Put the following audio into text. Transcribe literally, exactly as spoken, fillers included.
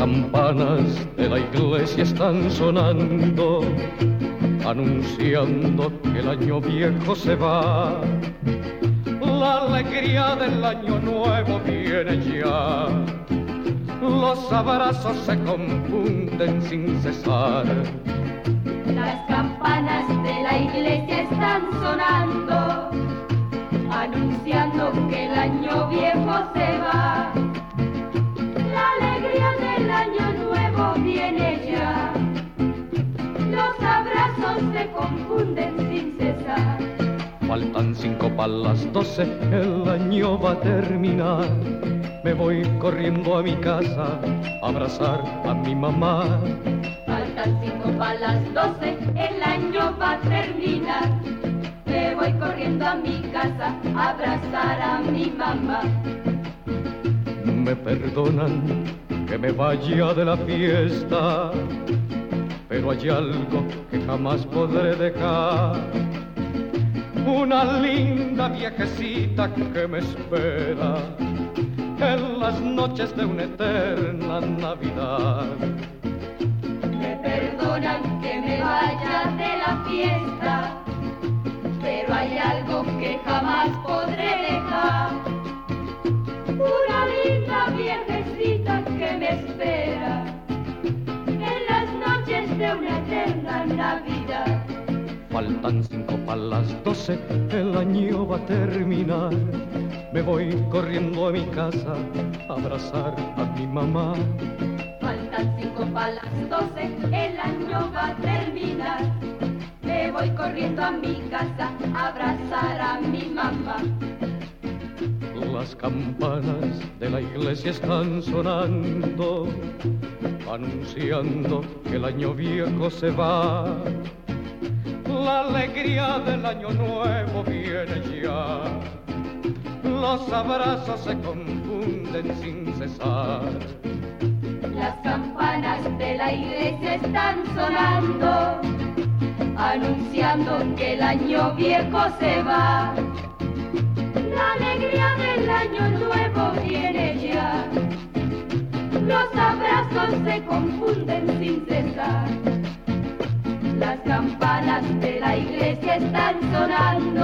campanas de la iglesia están sonando, anunciando que el año viejo se va. La alegría del año nuevo viene ya. Los abrazos se confunden sin cesar. Las campanas de la iglesia están sonando, anunciando que el año viejo se va. La alegría del año nuevo viene ya. Los abrazos se confunden sin cesar. Faltan cinco para las doce, el año va a terminar. Me voy corriendo a mi casa a abrazar a mi mamá. Faltan cinco para las doce, el año va a terminar. Me voy corriendo a mi casa a abrazar a mi mamá. Me perdonan que me vaya de la fiesta, pero hay algo que jamás podré dejar. Una linda viejecita que me espera en las noches de una eterna Navidad. Me perdonan que me vaya de la fiesta, pero hay algo que jamás podré dejar. Una linda viejecita que me espera en las noches de una eterna Navidad. Faltan cinco para las doce, el año va a terminar. Me voy corriendo a mi casa a abrazar a mi mamá. Faltan cinco para las doce, el año va a terminar. Me voy corriendo a mi casa a abrazar a mi mamá. Las campanas de la iglesia están sonando, anunciando que el año viejo se va. La alegría del año nuevo viene ya. Los abrazos se confunden sin cesar. Las campanas de la iglesia están sonando, anunciando que el año viejo se va. La alegría del año nuevo viene ya. Los abrazos se confunden sin cesar. Las campanas de la iglesia están sonando,